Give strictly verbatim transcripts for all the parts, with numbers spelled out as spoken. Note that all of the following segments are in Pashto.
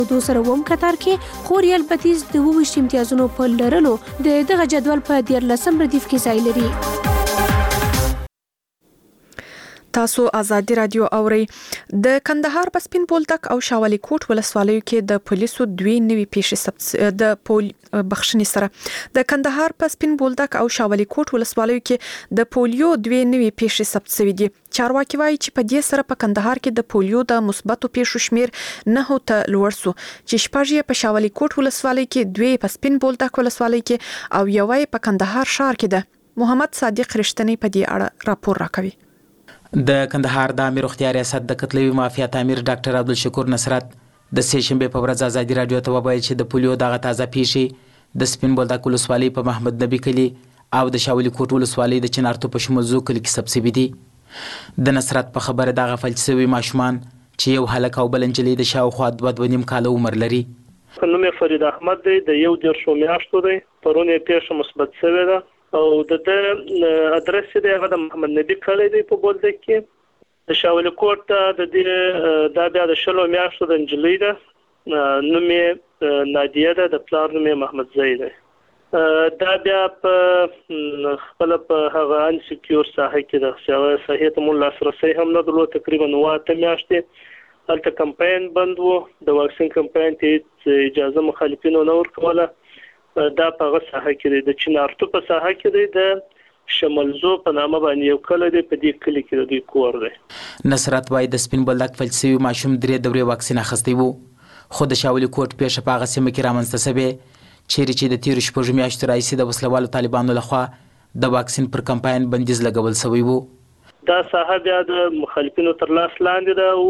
دو سره ووم کتار کې خو ریال بتیس د اوویشت امتیازونو په لرلو د دغه جدول په دیارلسم ردیف کې ځای لري. تاسو آزادي رادیو اورئ. د کندهار په سپین بولدک او شاولي کوټ ولسوالیو کې د پولیسو دوی نوي پیښې ثبت د پول بخښنې سره د کندهار په سپین بولدک او شاولي کوټ ولسوالیو کې د پولیو دوی نوي پیښې ثبت شوې دي. چارواکي وایي چې په دې سره په کندهار کې د پولیو د مثبتو پیښو شمیر نه ته لوړ سو چې شپږ یې په شاولي کوټ ولسوالۍ کې، دوی په سپین بولدک ولسوالۍ کې او یو یې په کندهار ښار کې ده. محمد صادق رښتینی په دې اړه راپور راکوي. د کندهار د امیر اختیار ریاست د کتلوي مافیا امیر ډاکټر عبدالشکور نصرت د سې شنبه په ورځ آزادي رادیو ته وویل چې د پولیو دغه تازه پیښې د سپین بولدک ولسوالۍ په محمد نبی کلي او د شاولي کوټ ولسوالۍ د چنارتو په شمول زو کلي کې ثبت شوي دي. د نصرت په خبره دغه فلج شوي ماشومان چې یو هلک او بل نجلۍ د شاوخوا دوه دوه نیم کاله عمر لري. نوم یې فرید احمد دی، د یو دېرشو میاشتو دی. پرون یې پیښه مثبت شوې ده او د د ادرس دی هغه د محمد نبی کلی دی په بولدک کې. د شاولي کوټ د دې دا بیا د شلو میاشتو د نجلۍ ده، نوم یې نادیه ده، د پلار نوم یې محمد زئی دی. دا بیا په خپل په هغه ان سکیور ساحه کې د سیاوي صحیح ته مول لاسرسي هم نه درلود. تقریبا واته میاشتې هلته کمپاین بند وو، د واکسین کمپاین ته اجازه مخالفینو نه ورکوله. دا په هغه ساحه کې دی، د چنارتو په ساحه کې دی، د شملزو په نامه باندې یو کلی دی، په دې کلي کې د دوی کور دی. نصرت وایي د سپین بولدک فلج شوي ماشوم درې دورې واکسین اخیستی و، خو د شاولي کوټ پیښه په هغه سیمه کې رامنځته شوې چیرې چې د تیرو شپږو میاشتو راهیسې د وسلوالو طالبانو لخوا د واکسین پر کمپاین بندیز لګول شوی و. دا ساحه بیا د مخالفینو تر لاس لاندې ده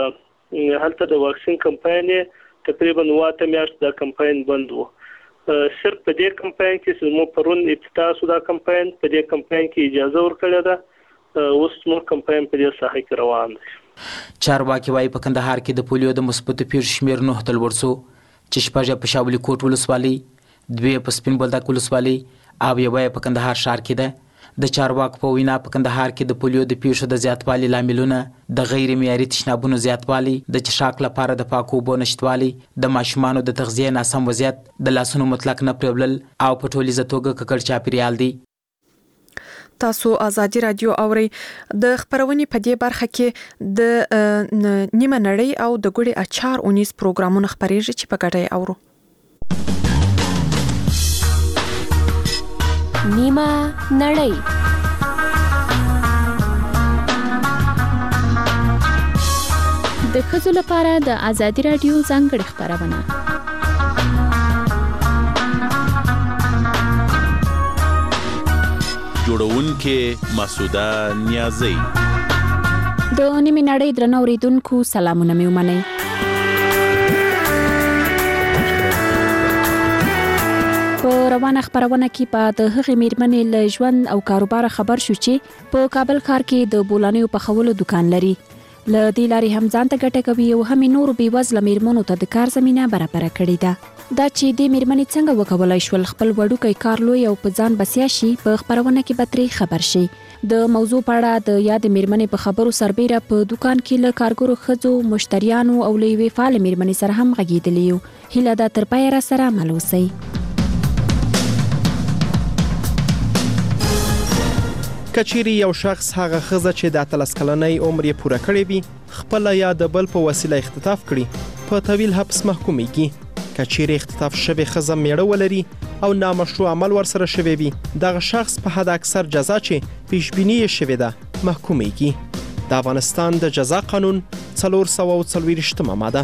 او هلته د واکسین کمپاین تقریبا واته میاشت دا کمپاین بند و. صرف په دې کمپاین کې مو پرون افتتاح شو، دا کمپاین په دې کمپاین کې اجازه ورکړه ده، اوس مو کمپاین په دې ساحه کې روان دی. چارواکي وایي په کندهار کې د پولیو د مثبتو پیښو شمیر نه ته لوړ سو چې شپږ په شاولي کوټ ولسوالۍ، دوی په سپین بولدک ولسوالۍ او یو په کندهار ښار کې ده. د چارواکو په وینا په کندهار کې د پولیو د پیښو د زیاتوالي لاملونه د غیر معیاري تشنابونو زیاتوالی، د چشاک لپاره د پاکو اوبو نشتوالي، د ماشومانو د تغذیې ناسم وضعیت، د لاسونو مطلق نه پریولل او په ټولیزه توګه ککړ چاپیریال دی. تاسو آزادي رادیو اورئ. د خبرونې په دې برخه کې د نیمه نړۍ او د ګوړې اچار اونیز پروګرامونه خبرېږي چې په ګډه یې اورو. نیمه نړۍ. د ښځو لپاره د آزادي رادیو ځانګړې خبرونه. جوړونکې مسعوده نیازی. د نیمه نړۍ درنو اوریدونکو سلامونه مې ومنئ. په روانه خبرونه کې په د هغې میرمنې له ژوند او کاروبار خبر شو چې په کابل ښار کې د بولانیو پخولو دکان لري. له دې لارې هم ځان ته ګټه کوي او هم نورو بېوزله میرمنو ته د کار زمینه برابره کړې ده. دا چې دې میرمنې څنګه وکولای شول خپل وړوکی کار لوی او په ځان بسیا شي، په خبرونه کې به ترې خبر شي. د موضوع په اړه د یاد میرمنې په خبرو سربیره په دکان کې له کارګرو ښځو، مشتریانو او له یوې فعالې میرمنې سره هم غږېدلي یو. هیله ده تر پایه را سره عمل وسئ. کچيري یو شخص هغه ښځه چې د اتلس کلنۍ عمر یې پوره کړی وي خپل یا د بل په وسیله اختطاف کړي، په طویل حبس محکومیږي. کچيري اختطاف شوی ښځه میړه ولري او نامشروع عمل ورسره شوی وي، دغه شخص په حد اکثر جزا چې پیشبینی یې شوې ده محکومیږي. د افغانستان د جزا قانون څلور سوه او څلوېښتمه ماده.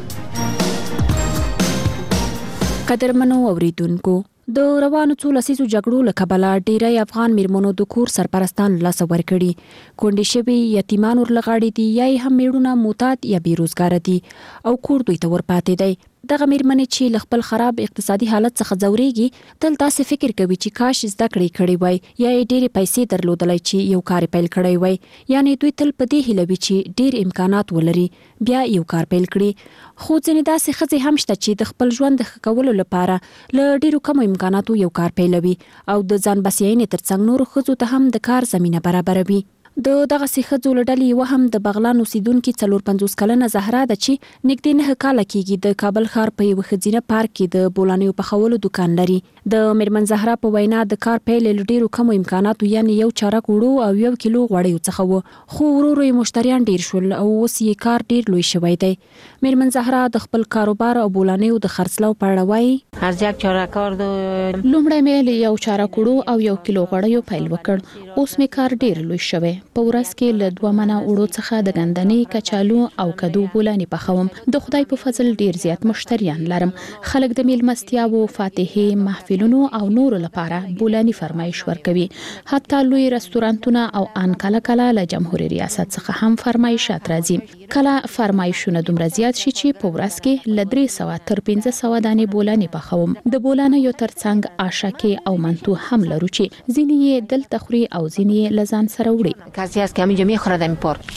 قدرمنو اوریدونکو، د روانو څو لسیزو جګړو له کبله ډیری افغان میرمنو د کور سرپرستان له لاسه ورکړي. کونډې شوي یتیمان ورلغاړي دي یا یې هم میړونه معتاد یا بیروزګاره دي او کور دوی ته ورپاتې دی. دغه میرمنې چې له خپل خراب اقتصادي حالت څخه ځورېږي تل داسې فکر کوي چې کاش زده کړې کړې وای یا یې ډېرې پیسې درلودلی چې یو کار پیل کړی وای. یعنې دوی تل په دې هیله وي چې ډېر امکانات ولري بیا یو کار پیل کړي. خو ځینې داسې ښځې هم شته چې د خپل ژوند د ښه کولو لپاره له ډېرو کمو امکاناتو یو کار پیلوي او د ځان بسیاینې ترڅنګ نورو ښځو ته هم د کار زمینه برابروي. د دغه ښځو له ډلې یوه هم د بغلان اوسیدونکې څلور پنځوس کلنه زهرا ده چې نږدې نه کاله کېږي د کابل ښار په یوه ښځینه پارک کې د بولانیو پخولو دکان لري. د میرمن زهرا په وینا د کار پیل له ډیرو کمو امکاناتو یعنی یو چارک وړو او یو کیلو غوړیو څخه و، خو ورو ورو یې مشتریان ډیر شول او اوس یې کار ډیر لوی شوی دی. میرمن زهرا د خپل کاروبار او بولانیو د خرڅلاو په اړه وایي: هر یک چارکار د لومړی مې له یو چارک وړو او یو کیلو غوړیو پیل وکړ، اوس مې کار ډیر لوی شوی. په ورځ کې له دوه منه وړو څخه د ګندنې، کچالو او کدو بولانی پخوم. د خدای په فضل ډیر زیات مشتریان لرم. خلک د میلمستیاو، فاتحې، محفلونو او نورو لپاره بولانی فرمایش ورکوي. حتی لوی رستورانتونه او ان کله کله له جمهوریت ریاست څخه هم فرمایشات راځي. کله فرمایشونه دومره زیات شي چې په ورځ کې له درې سوه تر پنځه سوه دانې بولانی پخوم. د بولانیو ترڅنګ آشکې او منتو هم لرو چې ځینې یې دلته خوري او ځینې یې له ځان سره وړي. کسی هست که همینجا میخوره در پارک.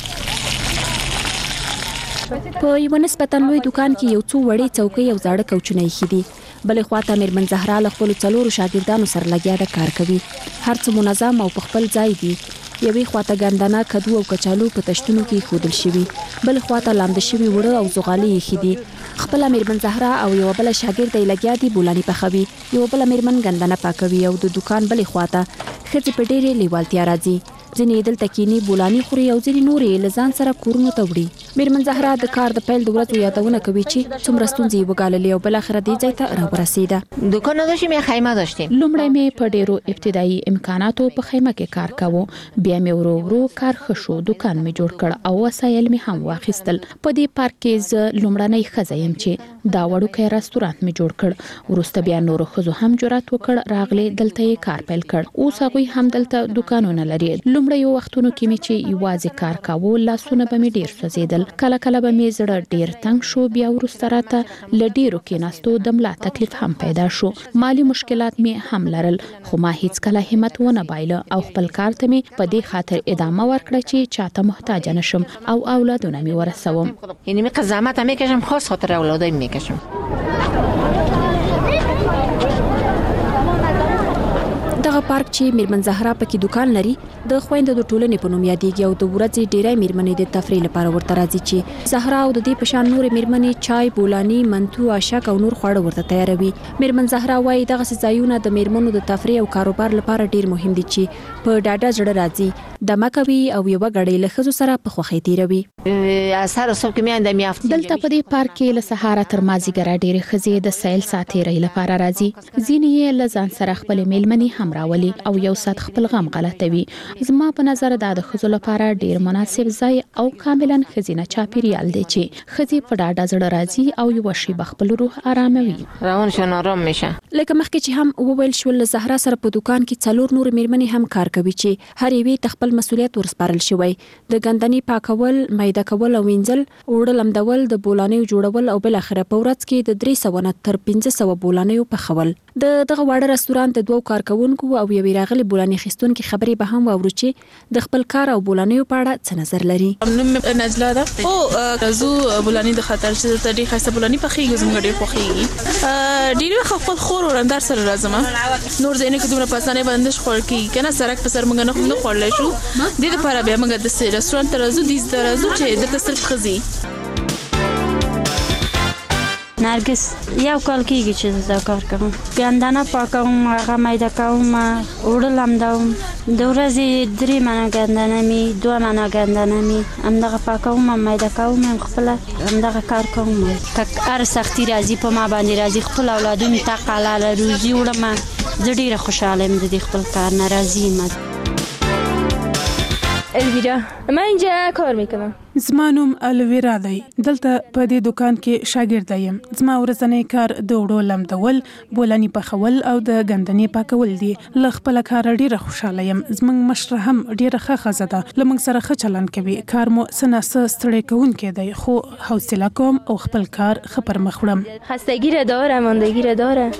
په یو نسبتا لوی دکان کې یو څو وړې څوکۍ او زاړه کوچونه ایښي دي. بلې خواته میرمن زهرا له خپلو څلورو شاګردانو سره لګیا ده کار کوي. هر څه منظم او په خپل ځای دي. یوې خواته ګندنه، کدو او کچالو په تشتونو کې ایښودل شوي، بل خواته لامده شوي وړه او زغالې ایښي دي. خپله میرمن زهرا او یوه بله شاګرده یې لګیا دي بولاني پخوي، یوه بله میرمن ګندنه پاکوي او د دکان بلې خواته ښځې په ډېرې لیوالتیا راځي. ځینې دلته کینی بولانی خوري او ځینې نورې له ځان سره کورونو ته وړي. میرمن زهرا د کار د پیل د ورځو یادونه کوي چې څومره ستونزې وګاللې او بالاخره دې ځای ته راورسېده. دکان نداشتیم یا خیمه داشتیم. لومړی مې په ډیرو ابتدایي امکاناتو په خیمه کې کار کاوه، بیا مې ورو ورو کار ښه شو، دکان مې جوړ کړ او وسایل مې هم واخیستل. په دې پارک کې زه لومړنۍ ښځه یم چې دا وړوکی رستورانت مې جوړ کړ. وروسته بیا نورو ښځو هم جرأت وکړ، راغلې دلته یې کار پیل کړ. اوس هغوی هم دلته دکانونه لري. لومړی وختونو کې مې چې یوازې کار کاوه لاسونه به مې ډیر سوځېدل، کله کله به مې زړه ډیر تنګ شو. بیا وروسته راته له ډیرو کېناستو د ملا تکلیف هم پیدا شو. مالی مشکلات مې هم لرل، خو ما هیڅ کله همت ونه بایله او خپل کار ته مې په دې خاطر ادامه ورکړه چې چاته محتاج نشم او اولادونه مې ورسوم. یعنی می زحمت هم میکشم، خاص خاطر اولادایم میکشم. دغه پارک چې میرمن زهرا پکې دکان لري د خويندو د ټولنې په نوم یادېږي او د ورځې ډیری میرمنې د تفریح لپاره ورته راځي چې زهرا او د دې په شان نورې میرمنې چای، بولانی، منتو، آشک او نور خواړه ورته تیاروي. میرمن زهرا وايي دغه ځایونه د میرمنو د تفریح او کاروبار لپاره ډیر مهم دي چې په ډاډه زړه راځي، دمه کوي او یو غړې له ښځو سره په خوښۍ تیروي. اثر صبح کې میاندې میافتي. دلته په دې پارک کې له سهار تر مازیګر ډېرې ښځې د سیل ساتیرۍ لپاره راځي. ځینې یې له ځان سره خپل میلمنې هم راولي او یو سات خپل غم غلطوي. زما په نظر دا د ښځو لپاره ډیر مناسب ځای او کاملا ښځینه چاپیریال دی چې ښځې په ډاډه زړه راځي او یو شی بخپل روح آراموي، روانشون آرام میشه. لکه مخکې چې هم وویل شول، زهرا سره په دکان کې څلور نور میرمنې هم کار کوي چې هر یوې خپل مسولیت ورسپارل شوی. د ګندنې پاکول، میده کول او وینځل، اوړه لمدول، د بولانیو جوړول او بل اخره په ورځ کې د درې سوه نه تر پنځه سوه بولانیو پخول. د دغه واړه رستورانت د دوو کارکونکو او یوې راغلي بولانی خستونکو خبرې به هم واورو چې د خپل کار او بولانیو په اړه څه نظر لري. نوم نجلا ده او زو بولانی د خاطر چې د دې خاصه بولانی پخېږي زموږ ډېر خوښېږي. ډېر خپل خور ورندار سره راځم. نور ځینې کې دومره پاسانه باندې خور کې کنه سرک په سر موږ نه خو خورلای شو. د دې لپاره بیا موږ د رستورانت ته راځو، د دې راځو چې د صرف خزي. نرگس یو کال کېږي چې زه کار کوم، ګندنه پاکوم، هغه میده کوم، اوړه لمدوم. د ورځې درې منه ګندنه مې، دوه منه ګندنه مې همدغه پاکوم، میده کوم، خپله همدغه کار کوم. که هر سختي راځي په ما باندې راځي، خپل اولادونو ته حلاله روزي وړم. زه ډېره خوشحاله یم د دې خپل کار نه راضي یم. الویرا، من اینجا کار میکنم. زما نوم الویرا دی. دلته په دې دکان کې شاګرد یم. زما ورځنی کار د وړو لمدول، بولانی پخول او د ګندنې پاکول دي. له خپل کار ډیره خوشاله یم. زموږ مشره هم ډیره ښه ښځه ده، له موږ سره ښه چلند کوي. کار مو څه نه څه ستړی کوونکی دی، خو حوصله کوم او خپل کار ښه پر مخ وړم. خستگی را داره، ماندگی را داره.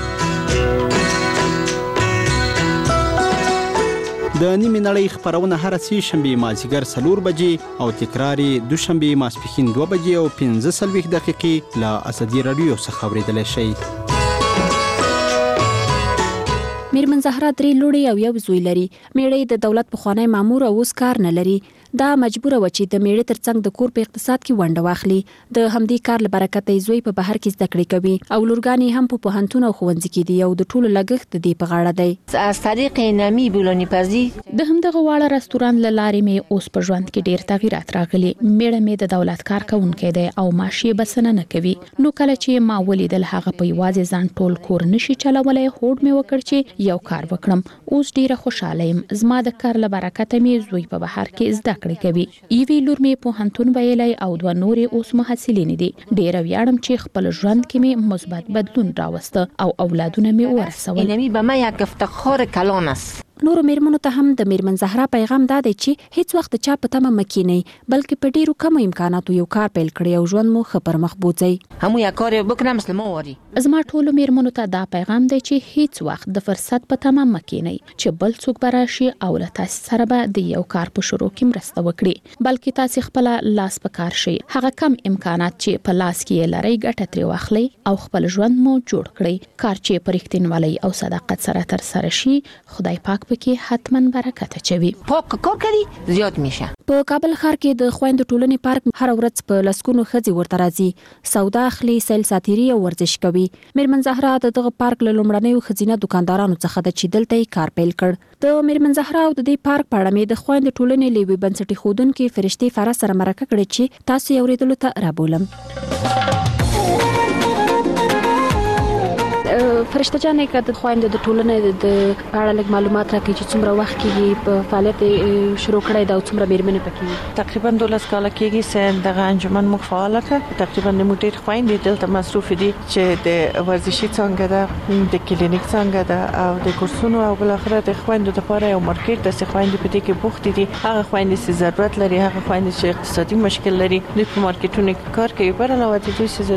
د نیمې نړۍ خپرونه هر سې شنبه مازیګر څلور بجې او تکرار دوشنبه ماسپښین دوه بجې او پنځه څلوېښت دقیقې له ازادي راډیو څخه اورېدلی شئ. میرمن زهرا درې لوڼې او یو زوی لري. میړه د دولت پخوانی مامور او اوس کار نه لري. دا مجبور و چې د میړه ترڅنګ د کور په اقتصاد کې ونډه واخلي. د همدې کار له برکته زوی په بهر کې زده کړې کوي او لورګانې هم په پوهنتون او ښوونځي کې دي او د ټولو لګښت د دې په غاړه دی. از طریق نامی بولانی پزی د همدغه واړه رستوران له لارې مې اوس په ژوند کې ډېر تغیرات راغلي. میړه مې د دولت کار کوونکی دی او معاش یې بسنه نه کوي. نو کله چې ما ولیدل هغه په یوازې ځان ټول کور نشي چلولی، هوډ مې وکړ چې یو کار وکړم. اوس ډېره خوشاله یم. زما د کار له برکته مې زوی په بهر کې زده کړې کوي. ایوي لور مې پوهنتون ویلی او دوه نورې اوس محصلین دي. ډېره ویاړم چې خپل ژوند کې مې مثبت بدلون راوسته او اولادونه مې ورسول. اینمی به ما یک افتخار کلان است. نورو میرمنو ته هم د میرمن زهرا پیغام دا دی چې هیڅ وخت چا په تمه مکینی، بلکې په ډیرو کم امکاناتو یو کار پیل کړی او ژوند مو ښه پر مخ بوځي. همو یک کار وکړم مثل ما وری. زما ټولو میرمنو ته دا پیغام دی چې هیڅ وخت د فرصت په تمه مکینی چې بل څوک به راشي او له تاسو سره به د یو کار په شروع کې مرسته وکړي، بلکې تاسو خپل لاس په کار شي. هغه کم امکانات چې په لاس کې لري ګټه ترې واخلي او خپل ژوند مو جوړ کړئ. کار چې په رښتینولۍ او صداقت سره تر سره شي، خدای پاک پکې حتما برکت اچوي. پاک کار کړي زیات میشه. په کابل ښار کې د خويندو ټولنې پارک هر ورځ په لسګونو ښځې ورته راځي، سودا اخلي، سیل ساتيري او ورزش کوي. میرمن زهرا د دغه پارک له لومړنیو ښځینه دکاندارانو څخه ده چې دلته یې کار پیل کړ. د میرمن زهرا او د دې پارک په اړه مې د خويندو ټولنې له یوې بنسټي ښودونکې فرشتې فارا سره مرکه کړې چې تاسو یې اورېدلو ته رابولم. فرشته جانې که د خويندو د ټولنې د اړه لږ معلومات راکړي چې څومره وخت کېږي په فعالیت شروع کړی دا او څومره میرمنې پکې؟ تقریبا دولس کاله کېږي چې دغه انجمن موږ فعاله کړه. تقریبا موږ ډېر خويندې دلته مصروف دي چې د ورزشي څانګه ده، د کلینیک څانګه ده او د کورسونو او بل اخر د خويندو لپاره یو مارکیټ د خويندې په دې کې بوخت دي. هغه خويندې چې ضرورت لري، هغه خويندې چې اقتصادي مشکل لري، د مارکیټونو کې کار کوي. پر علاوه د دوی